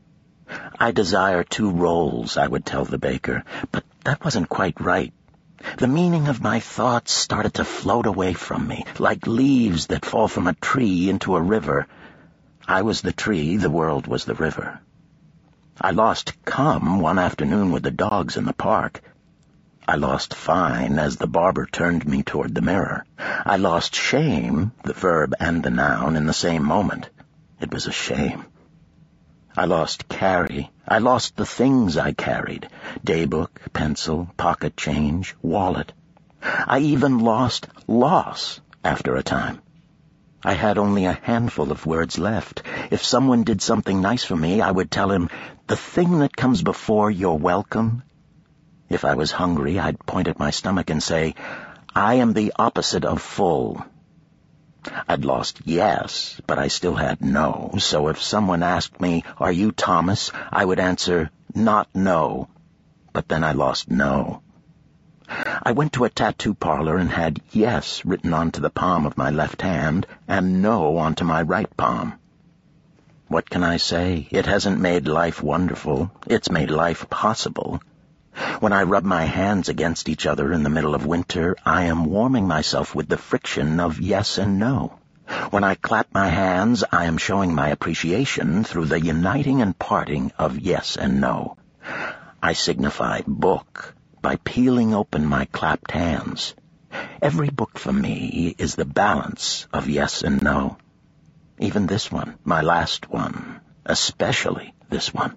I desire 2 rolls, I would tell the baker, but that wasn't quite right. The meaning of my thoughts started to float away from me, like leaves that fall from a tree into a river. I was the tree, the world was the river. I lost come one afternoon with the dogs in the park. I lost fine as the barber turned me toward the mirror. I lost shame, the verb and the noun, in the same moment. It was a shame. I lost carry. I lost the things I carried. Daybook, pencil, pocket change, wallet. I even lost loss after a time. I had only a handful of words left. If someone did something nice for me, I would tell him, the thing that comes before you're welcome. If I was hungry, I'd point at my stomach and say, I am the opposite of full. I'd lost yes, but I still had no, so if someone asked me, are you Thomas? I would answer, not no, but then I lost no. I went to a tattoo parlor and had yes written onto the palm of my left hand and no onto my right palm. What can I say? It hasn't made life wonderful. It's made life possible. When I rub my hands against each other in the middle of winter, I am warming myself with the friction of yes and no. When I clap my hands, I am showing my appreciation through the uniting and parting of yes and no. I signify book by peeling open my clapped hands. Every book for me is the balance of yes and no. Even this one, my last one, especially this one.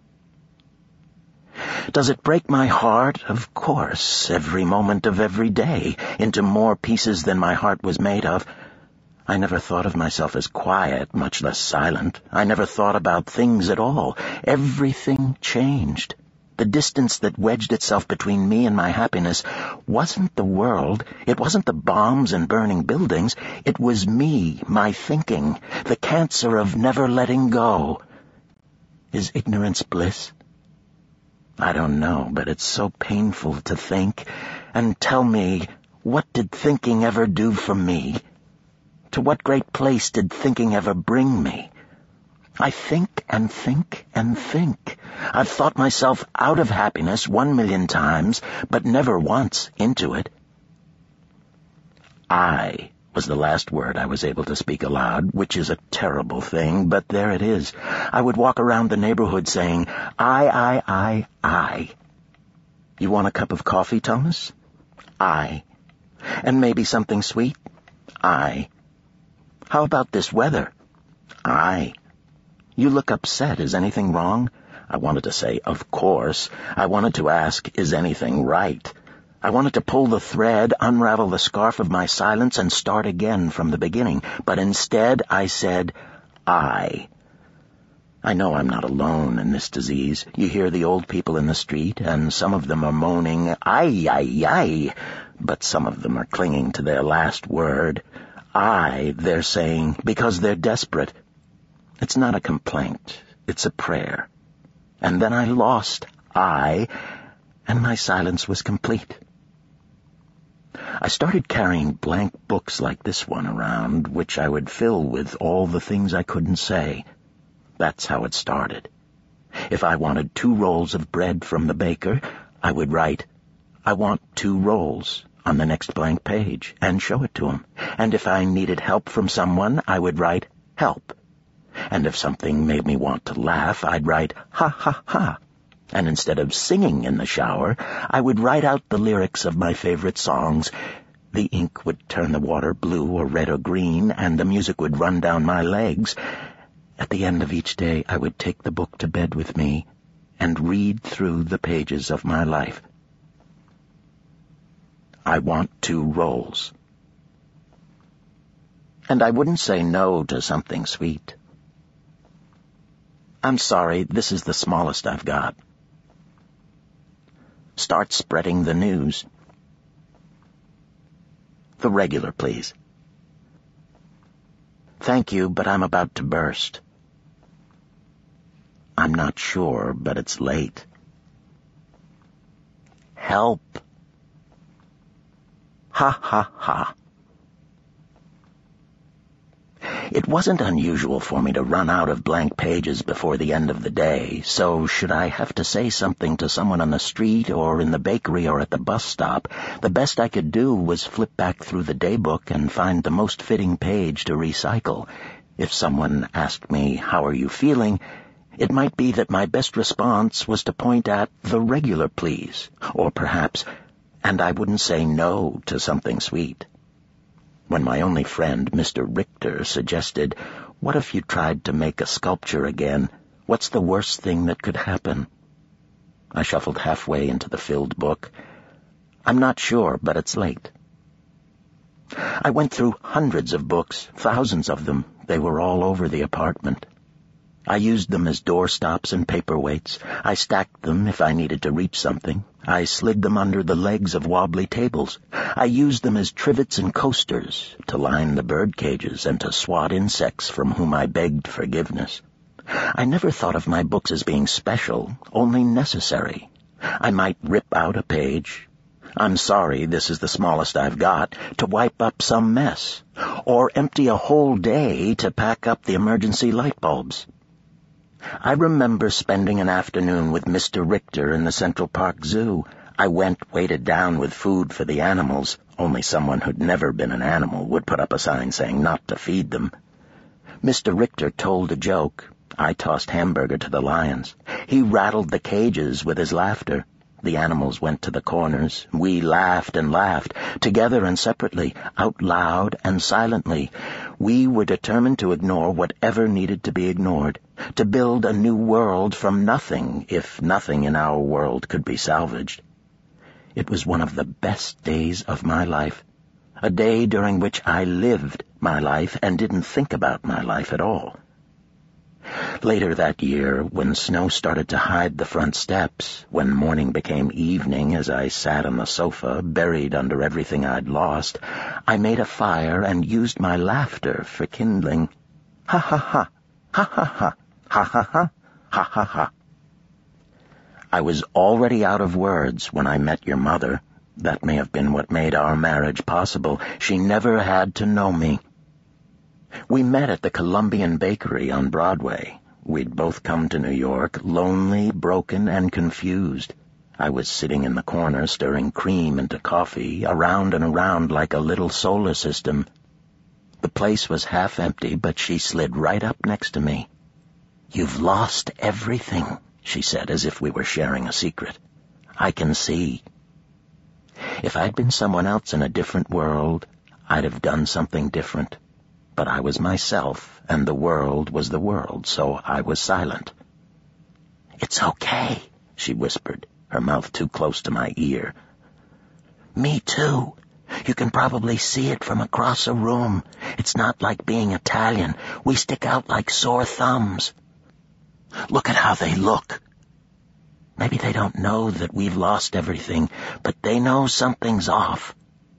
Does it break my heart? Of course, every moment of every day, into more pieces than my heart was made of. I never thought of myself as quiet, much less silent. I never thought about things at all. Everything changed. The distance that wedged itself between me and my happiness wasn't the world. It wasn't the bombs and burning buildings. It was me, my thinking, the cancer of never letting go. Is ignorance bliss? I don't know, but it's so painful to think. And tell me, what did thinking ever do for me? To what great place did thinking ever bring me? I think and think and think. I've thought myself out of happiness 1,000,000 times, but never once into it. I was the last word I was able to speak aloud, which is a terrible thing, but there it is. I would walk around the neighborhood saying, I. You want a cup of coffee, Thomas? I. And maybe something sweet? I. How about this weather? I. You look upset. Is anything wrong? I wanted to say, of course. I wanted to ask, is anything right? I wanted to pull the thread, unravel the scarf of my silence, and start again from the beginning. But instead, I said, I. I know I'm not alone in this disease. You hear the old people in the street, and some of them are moaning, ay. But some of them are clinging to their last word. They're saying, because they're desperate. It's not a complaint. It's a prayer. And then I lost I, and my silence was complete. I started carrying blank books like this one around, which I would fill with all the things I couldn't say. That's how it started. If I wanted 2 rolls of bread from the baker, I would write, I want 2 rolls, on the next blank page and show it to him. And if I needed help from someone, I would write, help. And if something made me want to laugh, I'd write, ha, ha, ha. And instead of singing in the shower, I would write out the lyrics of my favorite songs. The ink would turn the water blue or red or green, and the music would run down my legs. At the end of each day, I would take the book to bed with me and read through the pages of my life. I want 2 rolls. And I wouldn't say no to something sweet. I'm sorry, this is the smallest I've got. Start spreading the news. The regular, please. Thank you, but I'm about to burst. I'm not sure, but it's late. Help. Ha, ha, ha. It wasn't unusual for me to run out of blank pages before the end of the day, so should I have to say something to someone on the street or in the bakery or at the bus stop, the best I could do was flip back through the daybook and find the most fitting page to recycle. If someone asked me, "How are you feeling?" it might be that my best response was to point at the regular, please, or perhaps, and I wouldn't say no to something sweet. When my only friend, Mr. Richter, suggested, "What if you tried to make a sculpture again? What's the worst thing that could happen?" I shuffled halfway into the filled book. I'm not sure, but it's late. I went through hundreds of books, thousands of them. They were all over the apartment. I used them as doorstops and paperweights. I stacked them if I needed to reach something. I slid them under the legs of wobbly tables. I used them as trivets and coasters to line the bird cages and to swat insects from whom I begged forgiveness. I never thought of my books as being special, only necessary. I might rip out a page. I'm sorry, this is the smallest I've got, to wipe up some mess, or empty a whole day to pack up the emergency light bulbs. I remember spending an afternoon with Mr. Richter in the Central Park Zoo. I went weighted down with food for the animals. Only someone who'd never been an animal would put up a sign saying not to feed them. Mr. Richter told a joke. I tossed hamburger to the lions. He rattled the cages with his laughter. The animals went to the corners. We laughed and laughed, together and separately, out loud and silently. We were determined to ignore whatever needed to be ignored, to build a new world from nothing, if nothing in our world could be salvaged. It was one of the best days of my life, a day during which I lived my life and didn't think about my life at all. Later that year, when snow started to hide the front steps, when morning became evening as I sat on the sofa, buried under everything I'd lost, I made a fire and used my laughter for kindling. Ha ha ha, ha ha ha, ha ha ha, ha ha ha. I was already out of words when I met your mother. That may have been what made our marriage possible. She never had to know me. We met at the Columbian Bakery on Broadway. We'd both come to New York, lonely, broken, and confused. I was sitting in the corner, stirring cream into coffee, around and around like a little solar system. The place was half empty, but she slid right up next to me. "You've lost everything," she said, as if we were sharing a secret. "I can see. If I'd been someone else in a different world, I'd have done something different. But I was myself, and the world was the world, so I was silent." "It's okay," she whispered, her mouth too close to my ear. "Me too. You can probably see it from across a room. It's not like being Italian. We stick out like sore thumbs. Look at how they look. Maybe they don't know that we've lost everything, but they know something's off."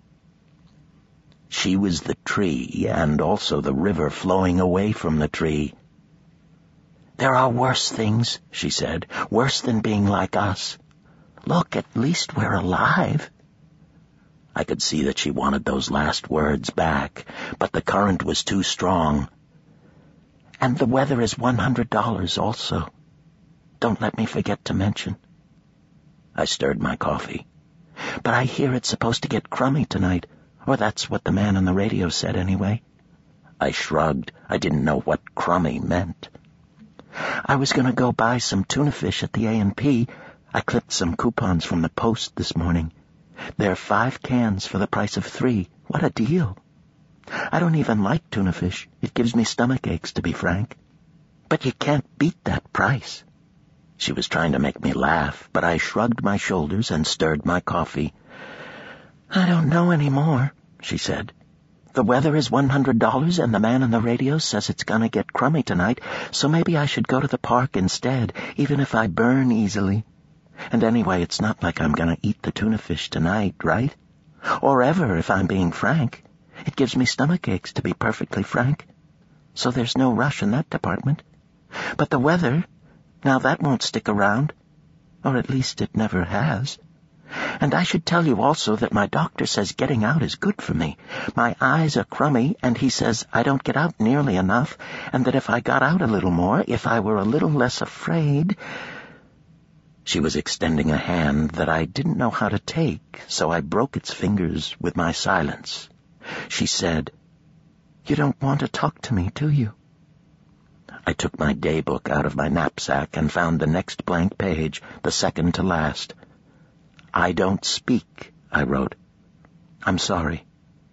She was the tree, and also the river flowing away from the tree. "There are worse things," she said, "worse than being like us. Look, at least we're alive." I could see that she wanted those last words back, but the current was too strong. "And the weather is $100 also. Don't let me forget to mention." I stirred my coffee. But I hear it's supposed to get crummy tonight, or that's what the man on the radio said anyway. I shrugged. I didn't know what crummy meant. I was going to go buy some tuna fish at the A&P. I clipped some coupons from the Post this morning. There are 5 cans for the price of 3. What a deal. I don't even like tuna fish. It gives me stomach aches, to be frank. But you can't beat that price. She was trying to make me laugh, but I shrugged my shoulders and stirred my coffee. I don't know anymore, she said. The weather is $100, and the man on the radio says it's gonna get crummy tonight, so maybe I should go to the park instead, even if I burn easily. And anyway, it's not like I'm gonna eat the tuna fish tonight, right? Or ever, if I'm being frank. It gives me stomach aches, to be perfectly frank. So there's no rush in that department. But the weather, now that won't stick around. Or at least it never has. And I should tell you also that my doctor says getting out is good for me. My eyes are crummy, and he says I don't get out nearly enough, and that if I got out a little more, if I were a little less afraid... She was extending a hand that I didn't know how to take, so I broke its fingers with my silence. She said, "You don't want to talk to me, do you?" I took my daybook out of my knapsack and found the next blank page, the second to last. "I don't speak," I wrote. "I'm sorry."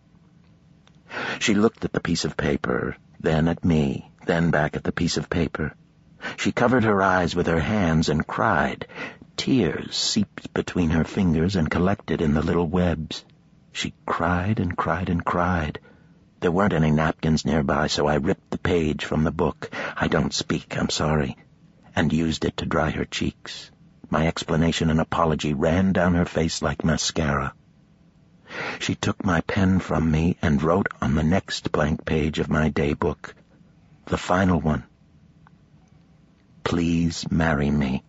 She looked at the piece of paper, then at me, then back at the piece of paper. She covered her eyes with her hands and cried. Tears seeped between her fingers and collected in the little webs. She cried and cried and cried. There weren't any napkins nearby, so I ripped the page from the book, "I don't speak, I'm sorry," and used it to dry her cheeks. My explanation and apology ran down her face like mascara. She took my pen from me and wrote on the next blank page of my daybook, the final one, "Please marry me."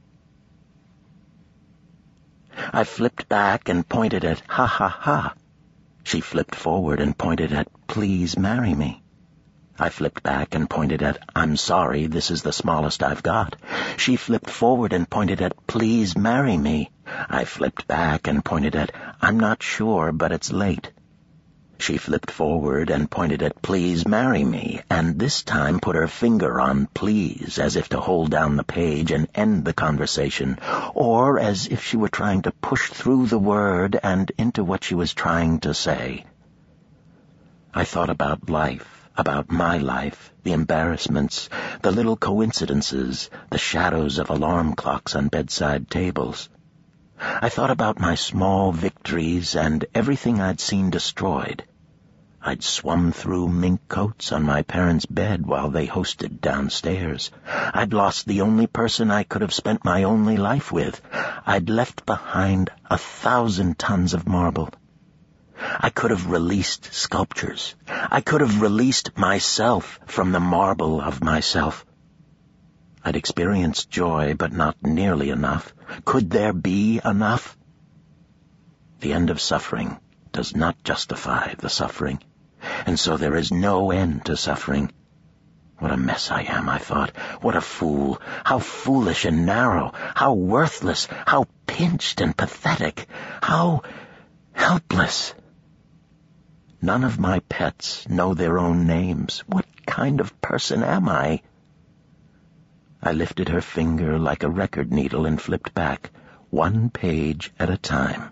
I flipped back and pointed at "ha ha ha." She flipped forward and pointed at "Please marry me." I flipped back and pointed at "I'm sorry, this is the smallest I've got." She flipped forward and pointed at "Please marry me." I flipped back and pointed at "I'm not sure, but it's late." She flipped forward and pointed at "Please marry me," and this time put her finger on "please," as if to hold down the page and end the conversation, or as if she were trying to push through the word and into what she was trying to say. I thought about life, about my life, the embarrassments, the little coincidences, the shadows of alarm clocks on bedside tables. I thought about my small victories and everything I'd seen destroyed. I'd swum through mink coats on my parents' bed while they hosted downstairs. I'd lost the only person I could have spent my only life with. I'd left behind 1,000 tons of marble. I could have released sculptures. I could have released myself from the marble of myself. I'd experienced joy, but not nearly enough. Could there be enough? The end of suffering does not justify the suffering, and so there is no end to suffering. What a mess I am, I thought. What a fool. How foolish and narrow. How worthless. How pinched and pathetic. How helpless. None of my pets know their own names. What kind of person am I? I lifted her finger like a record needle and flipped back, one page at a time.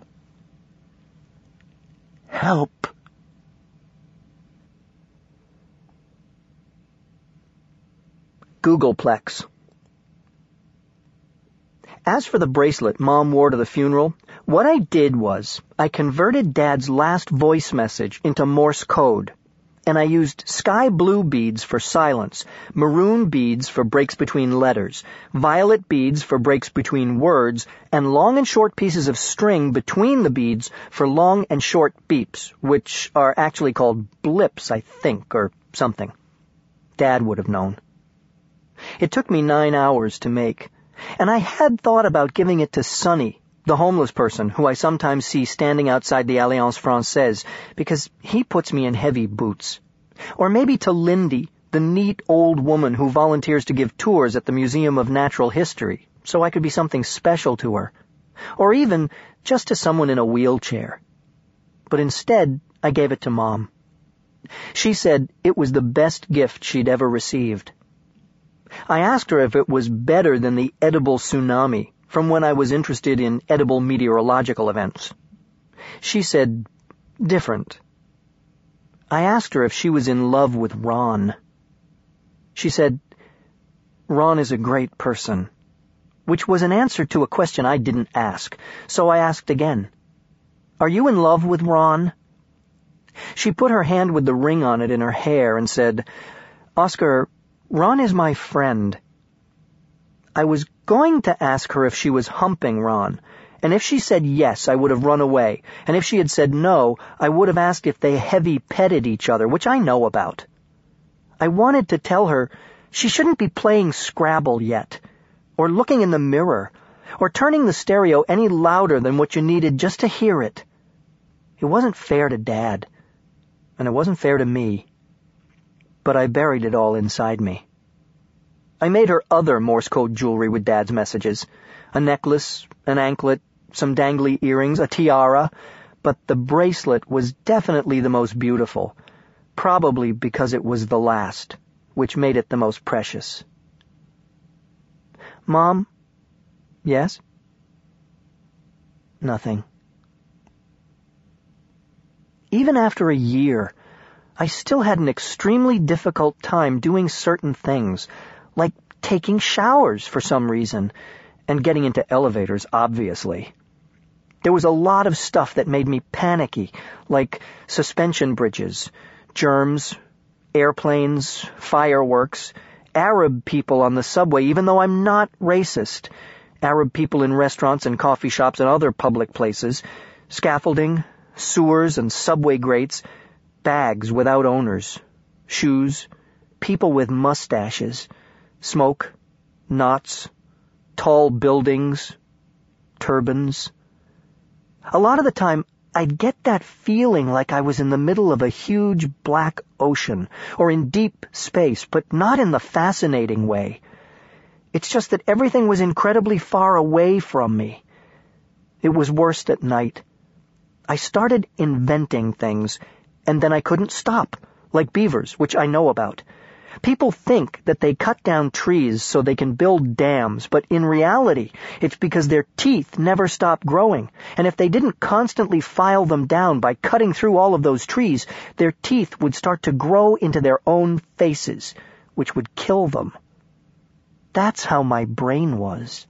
Help! Googleplex. As for the bracelet Mom wore to the funeral, what I did was I converted Dad's last voice message into Morse code, and I used sky blue beads for silence, maroon beads for breaks between letters, violet beads for breaks between words, and long and short pieces of string between the beads for long and short beeps, which are actually called blips, I think, or something. Dad would have known. It took me 9 hours to make, and I had thought about giving it to Sonny, the homeless person who I sometimes see standing outside the Alliance Francaise, because he puts me in heavy boots. Or maybe to Lindy, the neat old woman who volunteers to give tours at the Museum of Natural History, so I could be something special to her. or even just to someone in a wheelchair. But instead, I gave it to Mom. She said it was the best gift she'd ever received. I asked her if it was better than the edible tsunami from when I was interested in edible meteorological events. She said, different. I asked her if she was in love with Ron. She said, Ron is a great person, which was an answer to a question I didn't ask, so I asked again, are you in love with Ron? She put her hand with the ring on it in her hair and said, Oscar, Ron is my friend. I was going to ask her if she was humping Ron, and if she said yes, I would have run away, and if she had said no, I would have asked if they heavy petted each other, which I know about. I wanted to tell her she shouldn't be playing Scrabble yet, or looking in the mirror, or turning the stereo any louder than what you needed just to hear it. It wasn't fair to Dad, and it wasn't fair to me. But I buried it all inside me. I made her other Morse code jewelry with Dad's messages. A necklace, an anklet, some dangly earrings, a tiara, but the bracelet was definitely the most beautiful, probably because it was the last, which made it the most precious. Mom? Yes? Nothing. Even after a year, I still had an extremely difficult time doing certain things, like taking showers for some reason, and getting into elevators, obviously. There was a lot of stuff that made me panicky, like suspension bridges, germs, airplanes, fireworks, Arab people on the subway, even though I'm not racist, Arab people in restaurants and coffee shops and other public places, scaffolding, sewers and subway grates, bags without owners, shoes, people with mustaches, smoke, knots, tall buildings, turbans. A lot of the time, I'd get that feeling like I was in the middle of a huge black ocean or in deep space, but not in the fascinating way. It's just that everything was incredibly far away from me. It was worst at night. I started inventing things, and then I couldn't stop, like beavers, which I know about. People think that they cut down trees so they can build dams, but in reality, it's because their teeth never stop growing, and if they didn't constantly file them down by cutting through all of those trees, their teeth would start to grow into their own faces, which would kill them. That's how my brain was.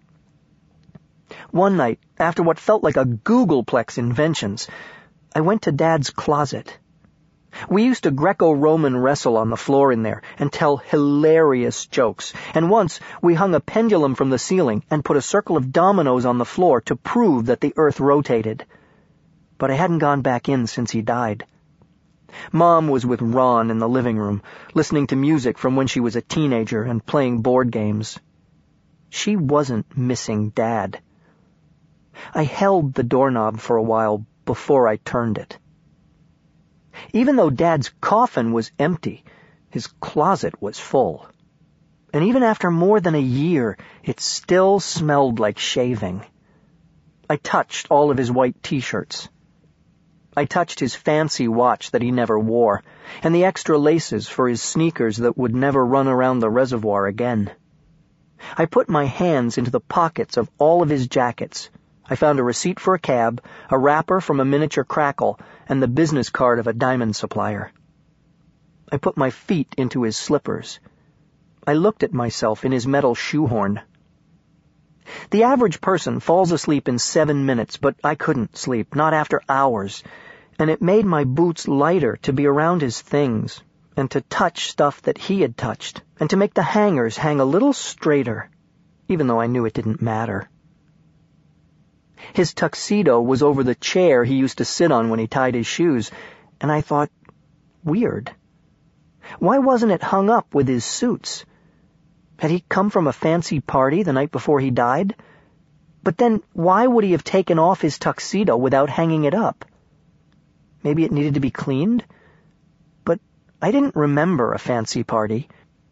One night, after what felt like a Googleplex inventions, I went to Dad's closet. We used to Greco-Roman wrestle on the floor in there and tell hilarious jokes, and once we hung a pendulum from the ceiling and put a circle of dominoes on the floor to prove that the earth rotated. But I hadn't gone back in since he died. Mom was with Ron in the living room, listening to music from when she was a teenager and playing board games. She wasn't missing Dad. I held the doorknob for a while before I turned it. Even though Dad's coffin was empty, his closet was full. And even after more than a year, it still smelled like shaving. I touched all of his white t-shirts. I touched his fancy watch that he never wore, and the extra laces for his sneakers that would never run around the reservoir again. I put my hands into the pockets of all of his jackets. I found a receipt for a cab, a wrapper from a miniature crackle, and the business card of a diamond supplier. I put my feet into his slippers. I looked at myself in his metal shoehorn. The average person falls asleep in 7 minutes, but I couldn't sleep, not after hours, and it made my boots lighter to be around his things, and to touch stuff that he had touched, and to make the hangers hang a little straighter, even though I knew it didn't matter. His tuxedo was over the chair he used to sit on when he tied his shoes, and I thought, weird. Why wasn't it hung up with his suits? Had he come from a fancy party the night before he died? But then why would he have taken off his tuxedo without hanging it up? Maybe it needed to be cleaned? But I didn't remember a fancy party.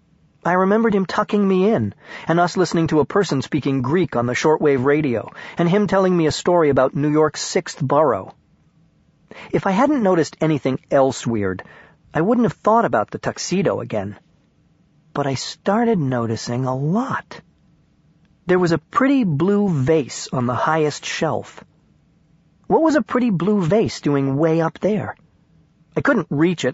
I remembered him tucking me in, and us listening to a person speaking Greek on the shortwave radio, and him telling me a story about New York's 6th borough. If I hadn't noticed anything else weird, I wouldn't have thought about the tuxedo again. But I started noticing a lot. There was a pretty blue vase on the highest shelf. What was a pretty blue vase doing way up there? I couldn't reach it